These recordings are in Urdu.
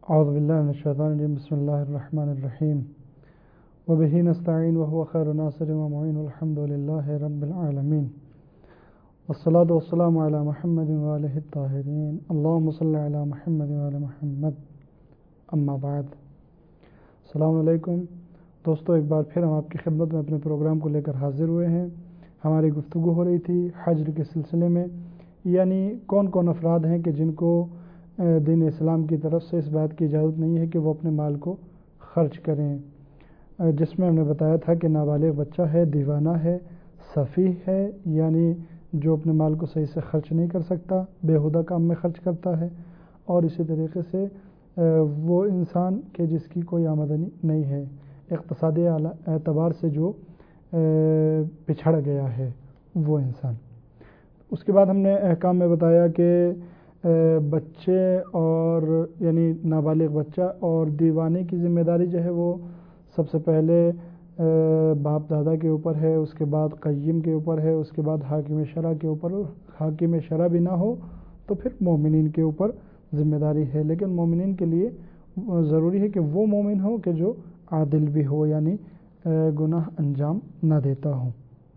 اعوذ باللہ من الشیطان الرجیم بسم اللہ الرحمن الرحیم وبہ نستعین وهو خیر ناصر ومعین والحمد للہ رب العالمین والصلاة والسلام علی محمد وآلہ الطاہرین اللہم صلی علی محمد وآل محمد اما بعد۔ السلام علیکم دوستو، ایک بار پھر ہم آپ کی خدمت میں اپنے پروگرام کو لے کر حاضر ہوئے ہیں۔ ہماری گفتگو ہو رہی تھی حجر کے سلسلے میں، یعنی کون کون افراد ہیں کہ جن کو دین اسلام کی طرف سے اس بات کی اجازت نہیں ہے کہ وہ اپنے مال کو خرچ کریں، جس میں ہم نے بتایا تھا کہ نابالغ بچہ ہے، دیوانہ ہے، سفیہ ہے، یعنی جو اپنے مال کو صحیح سے خرچ نہیں کر سکتا، بیہودہ کام میں خرچ کرتا ہے، اور اسی طریقے سے وہ انسان کہ جس کی کوئی آمدنی نہیں ہے، اقتصادی اعتبار سے جو پچھڑ گیا ہے وہ انسان۔ اس کے بعد ہم نے احکام میں بتایا کہ بچے اور یعنی نابالغ بچہ اور دیوانے کی ذمہ داری جو ہے وہ سب سے پہلے باپ دادا کے اوپر ہے، اس کے بعد قیم کے اوپر ہے، اس کے بعد حاکم شرع کے اوپر، حاکم شرع بھی نہ ہو تو پھر مومنین کے اوپر ذمہ داری ہے، لیکن مومنین کے لیے ضروری ہے کہ وہ مومن ہو کہ جو عادل بھی ہو، یعنی گناہ انجام نہ دیتا ہو۔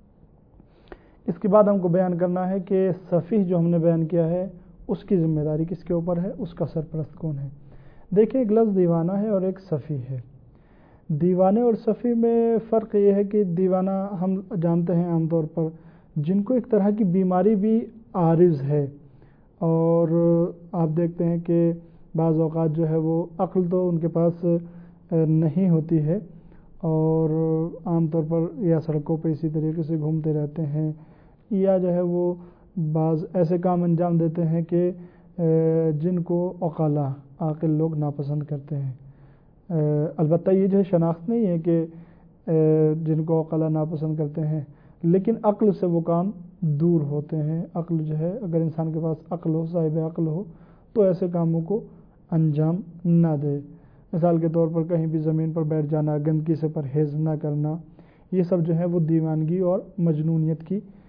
اس کے بعد ہم کو بیان کرنا ہے کہ سفیہ جو ہم نے بیان کیا ہے اس کی ذمہ داری کس کے اوپر ہے، اس کا سرپرست کون ہے۔ دیکھیں، ایک لفظ دیوانہ ہے اور ایک سفیہ ہے۔ دیوانے اور سفیہ میں فرق یہ ہے کہ دیوانہ ہم جانتے ہیں عام طور پر جن کو ایک طرح کی بیماری بھی عارض ہے، اور آپ دیکھتے ہیں کہ بعض اوقات جو ہے وہ عقل تو ان کے پاس نہیں ہوتی ہے، اور عام طور پر یا سڑکوں پہ اسی طریقے سے گھومتے رہتے ہیں، یا جو ہے وہ بعض ایسے کام انجام دیتے ہیں کہ جن کو عقلاء عاقل لوگ ناپسند کرتے ہیں۔ البتہ یہ جو ہے شناخت نہیں ہے کہ جن کو عقلاء ناپسند کرتے ہیں، لیکن عقل سے وہ کام دور ہوتے ہیں۔ عقل جو ہے، اگر انسان کے پاس عقل ہو، صاحب عقل ہو، تو ایسے کاموں کو انجام نہ دے۔ مثال کے طور پر کہیں بھی زمین پر بیٹھ جانا، گندگی سے پرہیز نہ کرنا، یہ سب جو ہے وہ دیوانگی اور مجنونیت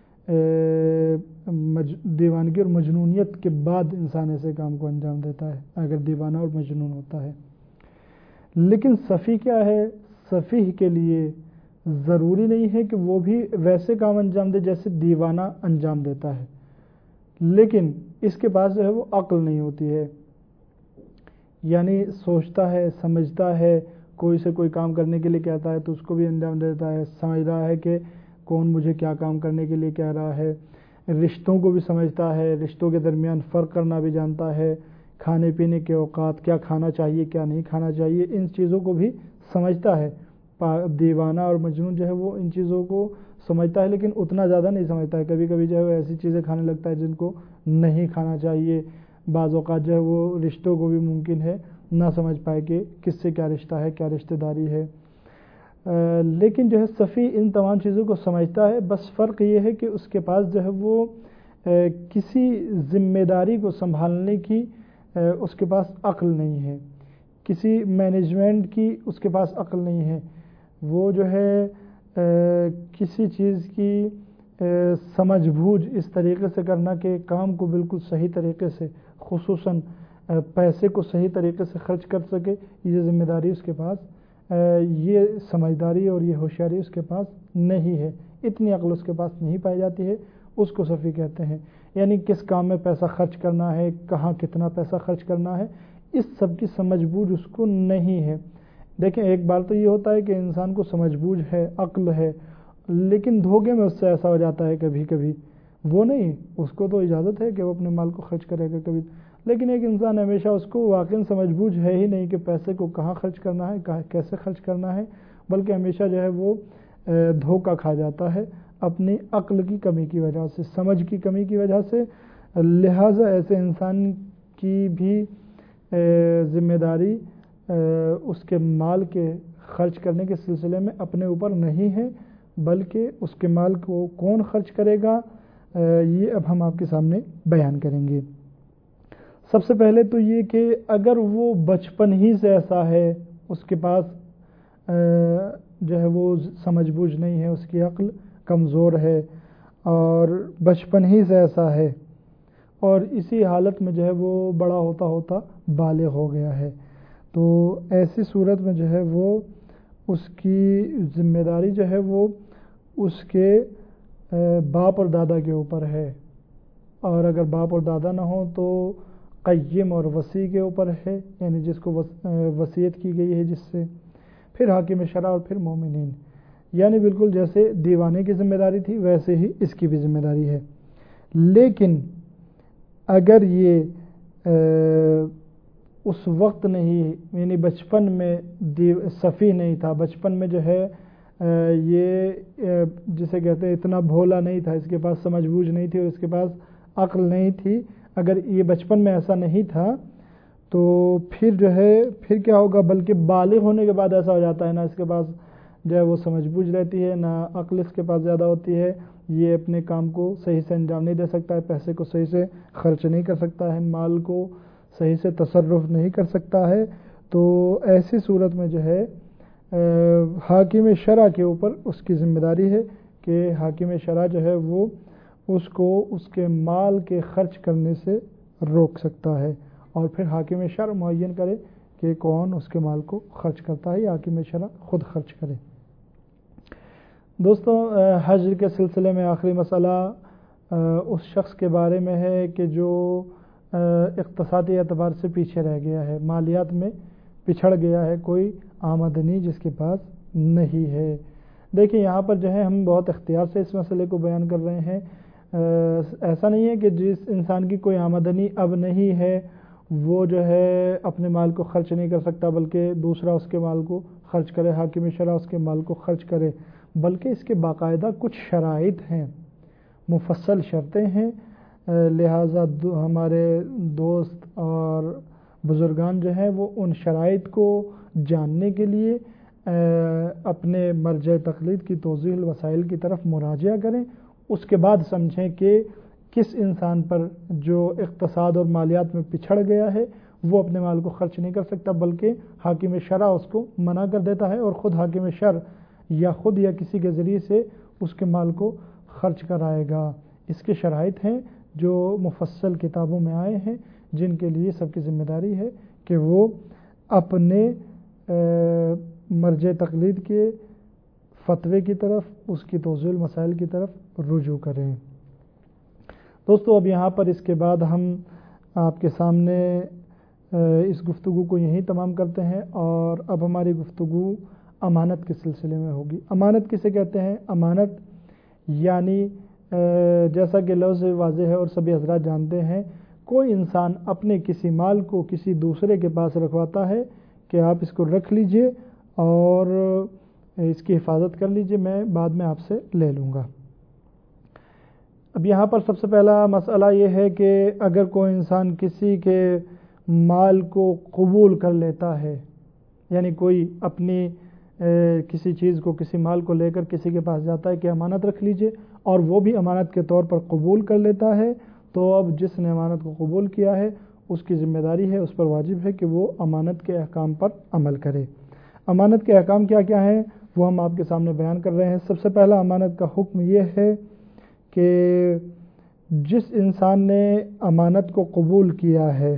کے بعد انسان ایسے کام کو انجام دیتا ہے اگر دیوانہ اور مجنون ہوتا ہے۔ لیکن سفیہ کیا ہے؟ سفیہ کے لیے ضروری نہیں ہے کہ وہ بھی ویسے کام انجام دے جیسے دیوانہ انجام دیتا ہے، لیکن اس کے پاس جو ہے وہ عقل نہیں ہوتی ہے، یعنی سوچتا ہے، سمجھتا ہے، کوئی سے کوئی کام کرنے کے لیے کہتا ہے تو اس کو بھی انجام دیتا ہے، سمجھ رہا ہے کہ کون مجھے کیا کام کرنے کے لیے کہہ رہا ہے، رشتوں کو بھی سمجھتا ہے، رشتوں کے درمیان فرق کرنا بھی جانتا ہے، کھانے پینے کے اوقات، کیا کھانا چاہیے کیا نہیں کھانا چاہیے، ان چیزوں کو بھی سمجھتا ہے۔ دیوانہ اور مجنون جو ہے وہ ان چیزوں کو سمجھتا ہے لیکن اتنا زیادہ نہیں سمجھتا ہے، کبھی کبھی جو ہے وہ ایسی چیزیں کھانے لگتا ہے جن کو نہیں کھانا چاہیے۔ بعض اوقات جو ہے وہ رشتوں کو بھی ممکن ہے نہ سمجھ پائے کہ کس سے کیا رشتہ ہے، کیا رشتہ داری ہے، لیکن جو ہے سفیہ ان تمام چیزوں کو سمجھتا ہے۔ بس فرق یہ ہے کہ اس کے پاس جو ہے وہ کسی ذمہ داری کو سنبھالنے کی اس کے پاس عقل نہیں ہے، کسی مینجمنٹ کی اس کے پاس عقل نہیں ہے، وہ جو ہے کسی چیز کی سمجھ بوجھ اس طریقے سے کرنا کہ کام کو بالکل صحیح طریقے سے، خصوصاً پیسے کو صحیح طریقے سے خرچ کر سکے، یہ ذمہ داری اس کے پاس، یہ سمجھداری اور یہ ہوشیاری اس کے پاس نہیں ہے، اتنی عقل اس کے پاس نہیں پائی جاتی ہے، اس کو سفیہ کہتے ہیں۔ یعنی کس کام میں پیسہ خرچ کرنا ہے، کہاں کتنا پیسہ خرچ کرنا ہے، اس سب کی سمجھ بوجھ اس کو نہیں ہے۔ دیکھیں، ایک بار تو یہ ہوتا ہے کہ انسان کو سمجھ بوجھ ہے، عقل ہے، لیکن دھوکے میں اس سے ایسا ہو جاتا ہے کبھی کبھی، وہ نہیں، اس کو تو اجازت ہے کہ وہ اپنے مال کو خرچ کرے گا کبھی، لیکن ایک انسان ہمیشہ اس کو واقعی سمجھ بوجھ ہے ہی نہیں کہ پیسے کو کہاں خرچ کرنا ہے، کیسے خرچ کرنا ہے، بلکہ ہمیشہ جو ہے وہ دھوکہ کھا جاتا ہے اپنی عقل کی کمی کی وجہ سے، سمجھ کی کمی کی وجہ سے۔ لہٰذا ایسے انسان کی بھی ذمہ داری اس کے مال کے خرچ کرنے کے سلسلے میں اپنے اوپر نہیں ہے، بلکہ اس کے مال کو کون خرچ کرے گا یہ اب ہم آپ کے سامنے بیان کریں گے۔ سب سے پہلے تو یہ کہ اگر وہ بچپن ہی سے ایسا ہے، اس کے پاس جو ہے وہ سمجھ بوجھ نہیں ہے، اس کی عقل کمزور ہے اور بچپن ہی سے ایسا ہے، اور اسی حالت میں جو ہے وہ بڑا ہوتا ہوتا بالغ ہو گیا ہے، تو ایسی صورت میں جو ہے وہ اس کی ذمہ داری جو ہے وہ اس کے باپ اور دادا کے اوپر ہے، اور اگر باپ اور دادا نہ ہوں تو قیم اور وصی کے اوپر ہے، یعنی جس کو وصیت کی گئی ہے جس سے، پھر حاکم شرع اور پھر مومنین، یعنی بالکل جیسے دیوانے کی ذمہ داری تھی ویسے ہی اس کی بھی ذمہ داری ہے۔ لیکن اگر یہ اس وقت نہیں، یعنی بچپن میں صفی نہیں تھا، بچپن میں جو ہے یہ جسے کہتے ہیں اتنا بھولا نہیں تھا، اس کے پاس سمجھ بوجھ نہیں تھی اور اس کے پاس عقل نہیں تھی، اگر یہ بچپن میں ایسا نہیں تھا تو پھر جو ہے پھر کیا ہوگا، بلکہ بالغ ہونے کے بعد ایسا ہو جاتا ہے، نہ اس کے پاس جو ہے وہ سمجھ بوجھ رہتی ہے، نہ عقل اس کے پاس زیادہ ہوتی ہے، یہ اپنے کام کو صحیح سے انجام نہیں دے سکتا ہے، پیسے کو صحیح سے خرچ نہیں کر سکتا ہے، مال کو صحیح سے تصرف نہیں کر سکتا ہے، تو ایسی صورت میں جو ہے حاکم شرع کے اوپر اس کی ذمہ داری ہے کہ حاکم شرع جو ہے وہ اس کو اس کے مال کے خرچ کرنے سے روک سکتا ہے، اور پھر حاکم شرع معین کرے کہ کون اس کے مال کو خرچ کرتا ہے یا حاکم شرع خود خرچ کرے۔ دوستوں، حج کے سلسلے میں آخری مسئلہ اس شخص کے بارے میں ہے کہ جو اقتصادی اعتبار سے پیچھے رہ گیا ہے، مالیات میں پچھڑ گیا ہے، کوئی آمدنی جس کے پاس نہیں ہے۔ دیکھیں یہاں پر جو ہے ہم بہت اختیار سے اس مسئلے کو بیان کر رہے ہیں، ایسا نہیں ہے کہ جس انسان کی کوئی آمدنی اب نہیں ہے وہ جو ہے اپنے مال کو خرچ نہیں کر سکتا، بلکہ دوسرا اس کے مال کو خرچ کرے، حاکم شرع اس کے مال کو خرچ کرے، بلکہ اس کے باقاعدہ کچھ شرائط ہیں، مفصل شرطیں ہیں، لہٰذا ہمارے دوست اور بزرگان جو ہیں وہ ان شرائط کو جاننے کے لیے اپنے مرجع تقلید کی توضیح الوسائل کی طرف مراجعہ کریں، اس کے بعد سمجھیں کہ کس انسان پر جو اقتصاد اور مالیات میں پچھڑ گیا ہے وہ اپنے مال کو خرچ نہیں کر سکتا، بلکہ حاکم شرع اس کو منع کر دیتا ہے، اور خود حاکم شرع یا خود یا کسی کے ذریعے سے اس کے مال کو خرچ کرائے گا۔ اس کے شرائط ہیں جو مفصل کتابوں میں آئے ہیں، جن کے لیے سب کی ذمہ داری ہے کہ وہ اپنے مرجع تقلید کے فتوے کی طرف، اس کی توضیح المسائل کی طرف رجوع کریں۔ دوستو، اب یہاں پر اس کے بعد ہم آپ کے سامنے اس گفتگو کو یہیں تمام کرتے ہیں، اور اب ہماری گفتگو امانت کے سلسلے میں ہوگی۔ امانت کسے کہتے ہیں؟ امانت یعنی جیسا کہ لفظ واضح ہے اور سبھی حضرات جانتے ہیں، کوئی انسان اپنے کسی مال کو کسی دوسرے کے پاس رکھواتا ہے کہ آپ اس کو رکھ لیجئے اور اس کی حفاظت کر لیجئے، میں بعد میں آپ سے لے لوں گا۔ اب یہاں پر سب سے پہلا مسئلہ یہ ہے کہ اگر کوئی انسان کسی کے مال کو قبول کر لیتا ہے، یعنی کوئی اپنی کسی چیز کو، کسی مال کو لے کر کسی کے پاس جاتا ہے کہ امانت رکھ لیجئے، اور وہ بھی امانت کے طور پر قبول کر لیتا ہے، تو اب جس نے امانت کو قبول کیا ہے اس کی ذمہ داری ہے، اس پر واجب ہے کہ وہ امانت کے احکام پر عمل کرے۔ امانت کے احکام کیا کیا ہیں وہ ہم آپ کے سامنے بیان کر رہے ہیں۔ سب سے پہلا امانت کا حکم یہ ہے کہ جس انسان نے امانت کو قبول کیا ہے،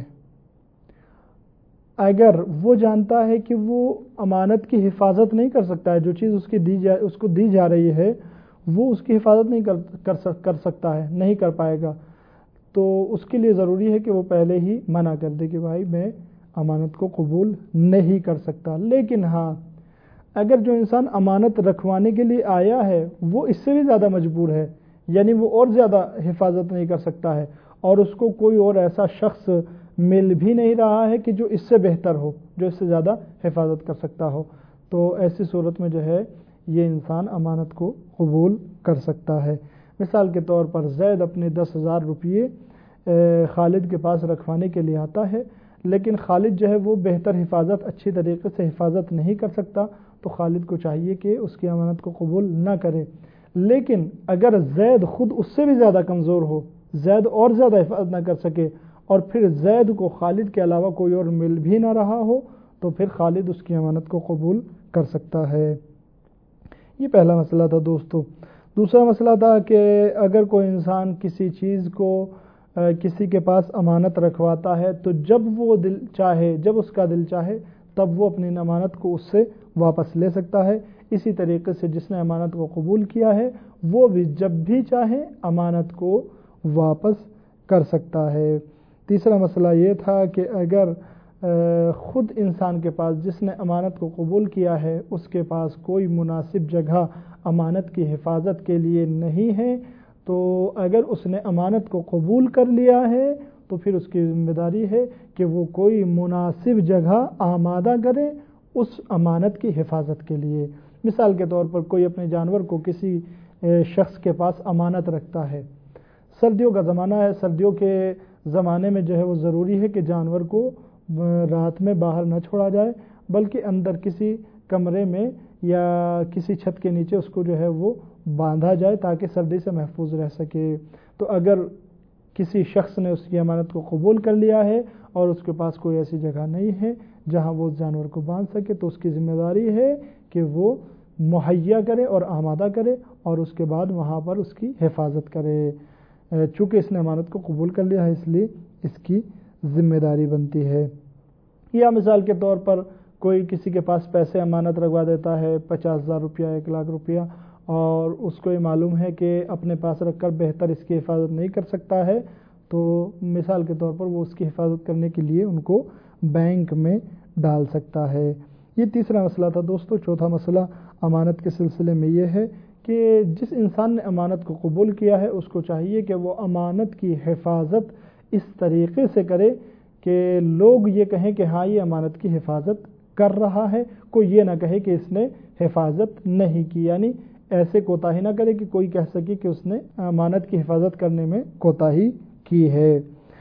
اگر وہ جانتا ہے کہ وہ امانت کی حفاظت نہیں کر سکتا ہے، جو چیز اس کو دی جا رہی ہے وہ اس کی حفاظت نہیں کر سکتا ہے، نہیں کر پائے گا، تو اس کے لیے ضروری ہے کہ وہ پہلے ہی منع کر دے کہ بھائی میں امانت کو قبول نہیں کر سکتا۔ لیکن ہاں، اگر جو انسان امانت رکھوانے کے لیے آیا ہے وہ اس سے بھی زیادہ مجبور ہے، یعنی وہ اور زیادہ حفاظت نہیں کر سکتا ہے، اور اس کو کوئی اور ایسا شخص مل بھی نہیں رہا ہے کہ جو اس سے بہتر ہو، جو اس سے زیادہ حفاظت کر سکتا ہو، تو ایسی صورت میں جو ہے یہ انسان امانت کو قبول کر سکتا ہے۔ مثال کے طور پر زید اپنے 10,000 روپیے خالد کے پاس رکھوانے کے لیے آتا ہے، لیکن خالد جو ہے وہ بہتر حفاظت، اچھی طریقے سے حفاظت نہیں کر سکتا، تو خالد کو چاہیے کہ اس کی امانت کو قبول نہ کرے۔ لیکن اگر زید خود اس سے بھی زیادہ کمزور ہو، زید اور زیادہ حفاظت نہ کر سکے، اور پھر زید کو خالد کے علاوہ کوئی اور مل بھی نہ رہا ہو، تو پھر خالد اس کی امانت کو قبول کر سکتا ہے۔ یہ پہلا مسئلہ تھا دوستو۔ دوسرا مسئلہ تھا کہ اگر کوئی انسان کسی چیز کو کسی کے پاس امانت رکھواتا ہے، تو جب اس کا دل چاہے تب وہ اپنی امانت کو اس سے واپس لے سکتا ہے۔ اسی طریقے سے جس نے امانت کو قبول کیا ہے وہ بھی جب بھی چاہے امانت کو واپس کر سکتا ہے۔ تیسرا مسئلہ یہ تھا کہ اگر خود انسان کے پاس جس نے امانت کو قبول کیا ہے اس کے پاس کوئی مناسب جگہ امانت کی حفاظت کے لیے نہیں ہے، تو اگر اس نے امانت کو قبول کر لیا ہے تو پھر اس کی ذمہ داری ہے کہ وہ کوئی مناسب جگہ آمادہ کرے اس امانت کی حفاظت کے لیے۔ مثال کے طور پر کوئی اپنے جانور کو کسی شخص کے پاس امانت رکھتا ہے، سردیوں کا زمانہ ہے، سردیوں کے زمانے میں جو ہے وہ ضروری ہے کہ جانور کو رات میں باہر نہ چھوڑا جائے بلکہ اندر کسی کمرے میں یا کسی چھت کے نیچے اس کو جو ہے وہ باندھا جائے تاکہ سردی سے محفوظ رہ سکے۔ تو اگر کسی شخص نے اس کی امانت کو قبول کر لیا ہے اور اس کے پاس کوئی ایسی جگہ نہیں ہے جہاں وہ اس جانور کو باندھ سکے تو اس کی ذمہ داری ہے کہ وہ مہیا کرے اور آمادہ کرے اور اس کے بعد وہاں پر اس کی حفاظت کرے۔ چونکہ اس نے امانت کو قبول کر لیا ہے اس لیے اس کی ذمہ داری بنتی ہے۔ یا مثال کے طور پر کوئی کسی کے پاس پیسے امانت رکھوا دیتا ہے 50,000 روپیہ 1,00,000 روپیہ اور اس کو یہ معلوم ہے کہ اپنے پاس رکھ کر بہتر اس کی حفاظت نہیں کر سکتا ہے، تو مثال کے طور پر وہ اس کی حفاظت کرنے کے لیے ان کو بینک میں ڈال سکتا ہے۔ یہ تیسرا مسئلہ تھا دوستو۔ چوتھا مسئلہ امانت کے سلسلے میں یہ ہے کہ جس انسان نے امانت کو قبول کیا ہے اس کو چاہیے کہ وہ امانت کی حفاظت اس طریقے سے کرے کہ لوگ یہ کہیں کہ ہاں یہ امانت کی حفاظت کر رہا ہے، کوئی یہ نہ کہے کہ اس نے حفاظت نہیں کی، یعنی ایسے کوتاہی نہ کرے کہ کوئی کہہ سکے کہ اس نے امانت کی حفاظت کرنے میں کوتاہی کی ہے۔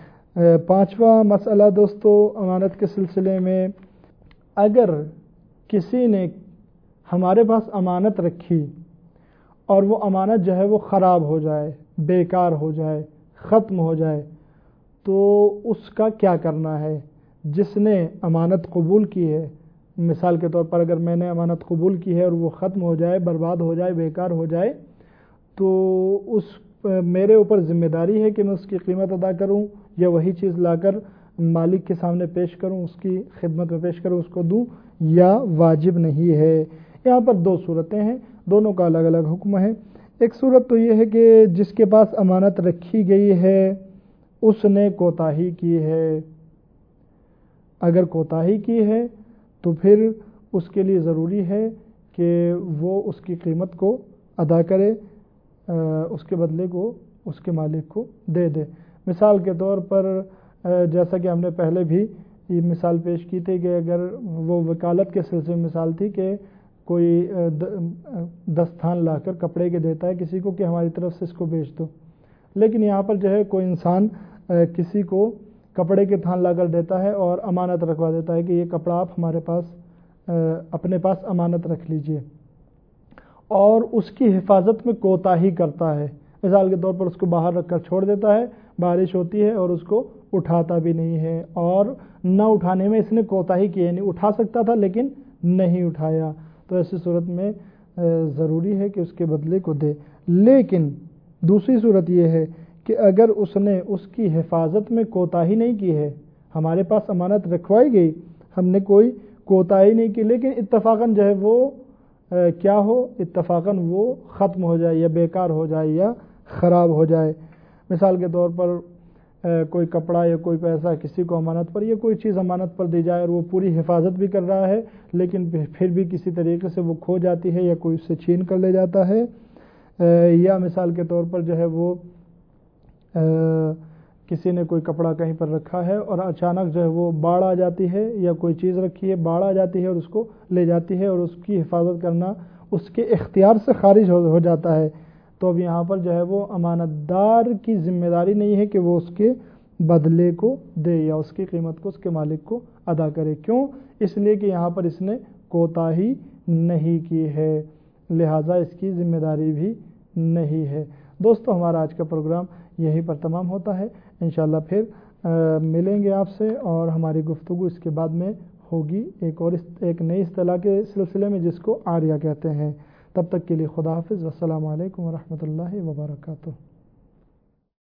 پانچواں مسئلہ دوستو امانت کے سلسلے میں، اگر کسی نے ہمارے پاس امانت رکھی اور وہ امانت جو ہے وہ خراب ہو جائے، بیکار ہو جائے، ختم ہو جائے تو اس کا کیا کرنا ہے؟ جس نے امانت قبول کی ہے، مثال کے طور پر اگر میں نے امانت قبول کی ہے اور وہ ختم ہو جائے، برباد ہو جائے، بیکار ہو جائے تو میرے اوپر ذمہ داری ہے کہ میں اس کی قیمت ادا کروں یا وہی چیز لا کر مالک کے سامنے پیش کروں، اس کی خدمت میں پیش کروں، اس کو دوں، یا واجب نہیں ہے۔ یہاں پر دو صورتیں ہیں، دونوں کا الگ الگ حکم ہے۔ ایک صورت تو یہ ہے کہ جس کے پاس امانت رکھی گئی ہے اس نے کوتاہی کی ہے، اگر کوتاہی کی ہے تو پھر اس کے لیے ضروری ہے کہ وہ اس کی قیمت کو ادا کرے، اس کے بدلے کو اس کے مالک کو دے دے۔ مثال کے طور پر جیسا کہ ہم نے پہلے بھی یہ مثال پیش کی تھی کہ اگر وہ وکالت کے سلسلے میں مثال تھی کہ کوئی دستان لا کر کپڑے کے دیتا ہے کسی کو کہ ہماری طرف سے اس کو بیچ دو، لیکن یہاں پر جو ہے کوئی انسان کسی کو کپڑے کے تھان لا کر دیتا ہے اور امانت رکھوا دیتا ہے کہ یہ کپڑا آپ ہمارے پاس اپنے پاس امانت رکھ لیجئے، اور اس کی حفاظت میں کوتاہی کرتا ہے۔ مثال کے طور پر اس کو باہر رکھ کر چھوڑ دیتا ہے، بارش ہوتی ہے اور اس کو اٹھاتا بھی نہیں ہے، اور نہ اٹھانے میں اس نے کوتاہی کی، یعنی اٹھا سکتا تھا لیکن نہیں اٹھایا، تو ایسی صورت میں ضروری ہے کہ اس کے بدلے کو دے۔ لیکن دوسری صورت یہ ہے کہ اگر اس نے اس کی حفاظت میں کوتاہی نہیں کی ہے، ہمارے پاس امانت رکھوائی گئی، ہم نے کوئی کوتاہی نہیں کی، لیکن اتفاقاً جو ہے وہ کیا ہو، اتفاقاً وہ ختم ہو جائے یا بیکار ہو جائے یا خراب ہو جائے۔ مثال کے طور پر کوئی کپڑا یا کوئی پیسہ کسی کو امانت پر یا کوئی چیز امانت پر دی جائے اور وہ پوری حفاظت بھی کر رہا ہے لیکن پھر بھی کسی طریقے سے وہ کھو جاتی ہے یا کوئی اس سے چھین کر لے جاتا ہے، یا مثال کے طور پر جو ہے وہ کسی نے کوئی کپڑا کہیں پر رکھا ہے اور اچانک جو ہے وہ باڑھ آ جاتی ہے، یا کوئی چیز رکھی ہے باڑھ آ جاتی ہے اور اس کو لے جاتی ہے اور اس کی حفاظت کرنا اس کے اختیار سے خارج ہو جاتا ہے، تو اب یہاں پر جو ہے وہ امانت دار کی ذمہ داری نہیں ہے کہ وہ اس کے بدلے کو دے یا اس کی قیمت کو اس کے مالک کو ادا کرے۔ کیوں؟ اس لیے کہ یہاں پر اس نے کوتاہی نہیں کی ہے، لہٰذا اس کی ذمہ داری بھی نہیں ہے۔ دوستو ہمارا آج کا پروگرام یہیں پر تمام ہوتا ہے، انشاءاللہ پھر ملیں گے آپ سے اور ہماری گفتگو اس کے بعد میں ہوگی ایک نئی اصطلاح کے سلسلے میں جس کو آریہ کہتے ہیں۔ تب تک کے لیے خدا حافظ، والسلام علیکم ورحمۃ اللہ وبرکاتہ۔